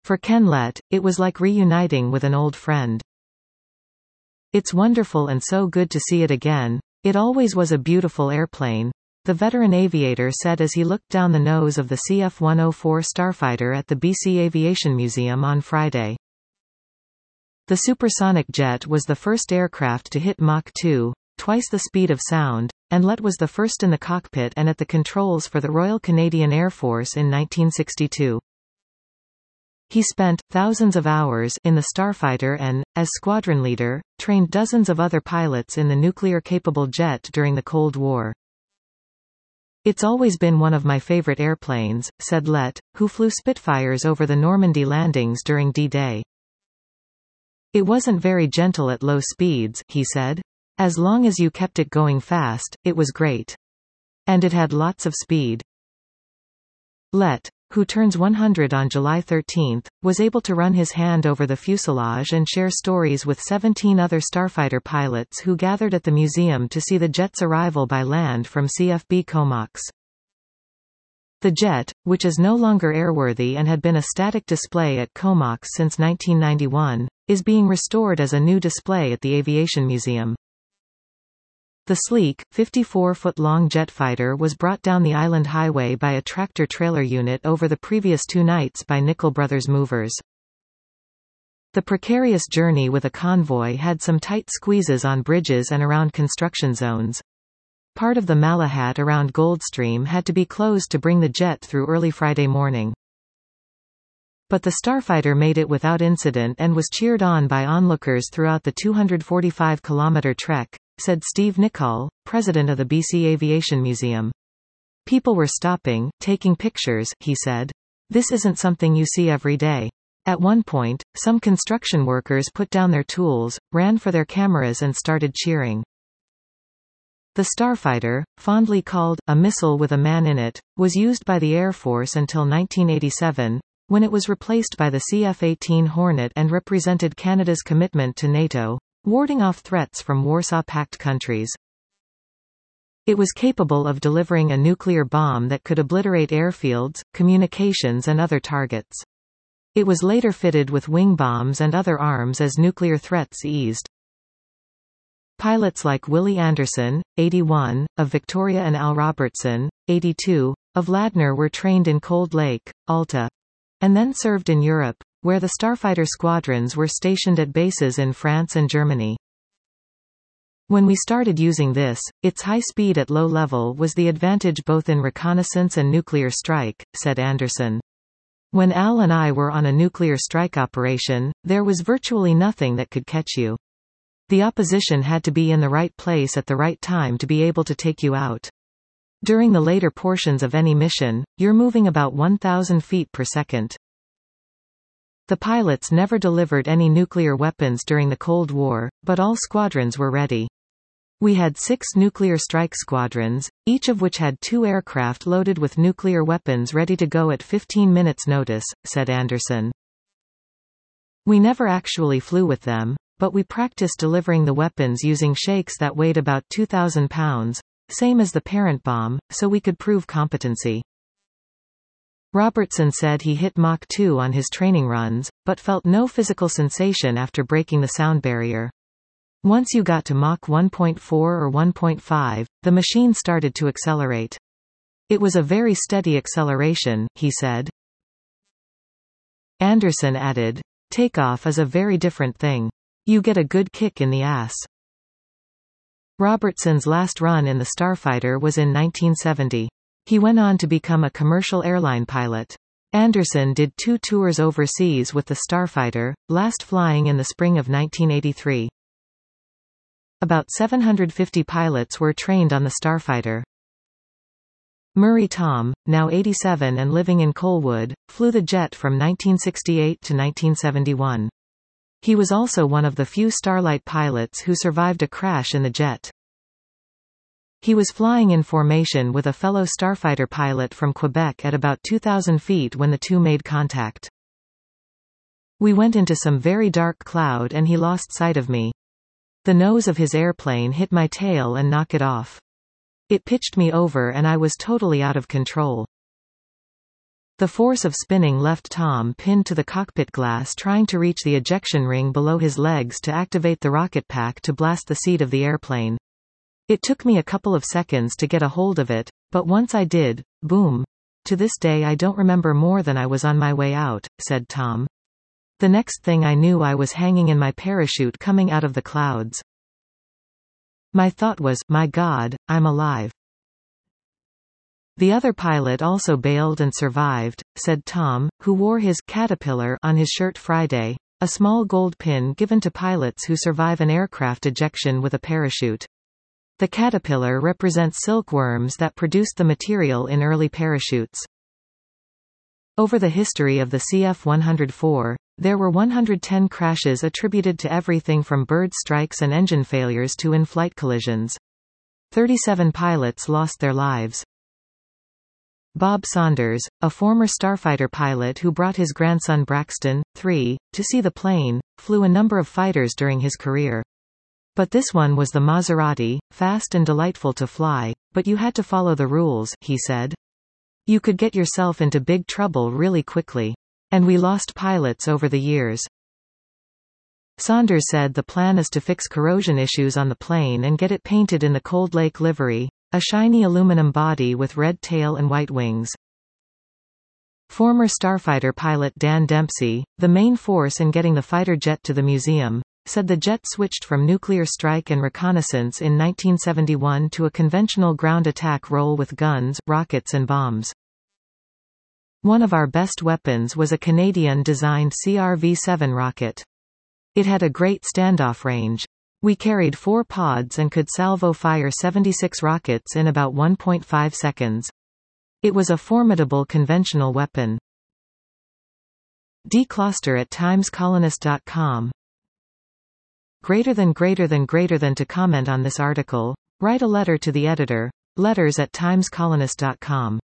For Ken Lett, it was like reuniting with an old friend. "It's wonderful and so good to see it again. It always was a beautiful airplane," the veteran aviator said as he looked down the nose of the CF-104 starfighter at the BC Aviation Museum on Friday. The supersonic jet was the first aircraft to hit Mach 2, twice the speed of sound, and Lett was the first in the cockpit and at the controls for the Royal Canadian Air Force in 1962. He spent thousands of hours in the starfighter and, as squadron leader, trained dozens of other pilots in the nuclear-capable jet during the Cold War. "It's always been one of my favorite airplanes," said Lett, who flew Spitfires over the Normandy landings during D-Day. "It wasn't very gentle at low speeds," he said. "As long as you kept it going fast, it was great. And it had lots of speed." Lett, who turns 100 on July 13, was able to run his hand over the fuselage and share stories with 17 other starfighter pilots who gathered at the museum to see the jet's arrival by land from CFB Comox. The jet, which is no longer airworthy and had been a static display at Comox since 1991, is being restored as a new display at the Aviation Museum. The sleek, 54-foot-long jet fighter was brought down the island highway by a tractor-trailer unit over the previous 2 nights by Nickel Brothers movers. The precarious journey with a convoy had some tight squeezes on bridges and around construction zones. Part of the Malahat around Goldstream had to be closed to bring the jet through early Friday morning. But the starfighter made it without incident and was cheered on by onlookers throughout the 245-kilometer trek, said Steve Nicol, president of the BC Aviation Museum. "People were stopping, taking pictures," he said. "This isn't something you see every day." At one point, some construction workers put down their tools, ran for their cameras and started cheering. The starfighter, fondly called a missile with a man in it, was used by the Air Force until 1987, when it was replaced by the CF-18 Hornet and represented Canada's commitment to NATO, warding off threats from Warsaw Pact countries. It was capable of delivering a nuclear bomb that could obliterate airfields, communications and other targets. It was later fitted with wing bombs and other arms as nuclear threats eased. Pilots like Willie Anderson, 81, of Victoria and Al Robertson, 82, of Ladner were trained in Cold Lake, Alta, and then served in Europe, where the starfighter squadrons were stationed at bases in France and Germany. "When we started using this, its high speed at low level was the advantage both in reconnaissance and nuclear strike," said Anderson. "When Al and I were on a nuclear strike operation, there was virtually nothing that could catch you. The opposition had to be in the right place at the right time to be able to take you out. During the later portions of any mission, you're moving about 1,000 feet per second." The pilots never delivered any nuclear weapons during the Cold War, but all squadrons were ready. "We had 6 nuclear strike squadrons, each of which had 2 aircraft loaded with nuclear weapons ready to go at 15 minutes' notice," said Anderson. "We never actually flew with them, but we practiced delivering the weapons using shakes that weighed about 2,000 pounds, same as the parent bomb, so we could prove competency." Robertson said he hit Mach 2 on his training runs, but felt no physical sensation after breaking the sound barrier. "Once you got to Mach 1.4 or 1.5, the machine started to accelerate. It was a very steady acceleration," he said. Anderson added, "Takeoff is a very different thing. You get a good kick in the ass." Robertson's last run in the starfighter was in 1970. He went on to become a commercial airline pilot. Anderson did 2 tours overseas with the starfighter, last flying in the spring of 1983. About 750 pilots were trained on the starfighter. Murray Tom, now 87 and living in Colwood, flew the jet from 1968 to 1971. He was also one of the few Starlight pilots who survived a crash in the jet. He was flying in formation with a fellow starfighter pilot from Quebec at about 2,000 feet when the two made contact. "We went into some very dark cloud and he lost sight of me. The nose of his airplane hit my tail and knocked it off. It pitched me over and I was totally out of control." The force of spinning left Tom pinned to the cockpit glass, trying to reach the ejection ring below his legs to activate the rocket pack to blast the seat of the airplane. It took me a couple of seconds to get a hold of it, but once I did, boom. To this day I don't remember more than I was on my way out, said Tom. The next thing I knew I was hanging in my parachute coming out of the clouds. My thought was, my God, I'm alive. The other pilot also bailed and survived, said Tom, who wore his Caterpillar on his shirt Friday, a small gold pin given to pilots who survive an aircraft ejection with a parachute. The caterpillar represents silkworms that produced the material in early parachutes. Over the history of the CF-104, there were 110 crashes attributed to everything from bird strikes and engine failures to in-flight collisions. 37 pilots lost their lives. Bob Saunders, a former starfighter pilot who brought his grandson Braxton, 3, to see the plane, flew a number of fighters during his career. But this one was the Maserati, fast and delightful to fly, but you had to follow the rules, he said. You could get yourself into big trouble really quickly. And we lost pilots over the years. Saunders said the plan is to fix corrosion issues on the plane and get it painted in the Cold Lake livery, a shiny aluminum body with red tail and white wings. Former starfighter pilot Dan Dempsey, the main force in getting the fighter jet to the museum, said the jet switched from nuclear strike and reconnaissance in 1971 to a conventional ground attack role with guns, rockets and bombs. One of our best weapons was a Canadian-designed CRV-7 rocket. It had a great standoff range. We carried 4 pods and could salvo-fire 76 rockets in about 1.5 seconds. It was a formidable conventional weapon. Decluster at timescolonist.com. Greater than to comment on this article, write a letter to the editor, letters@timescolonist.com.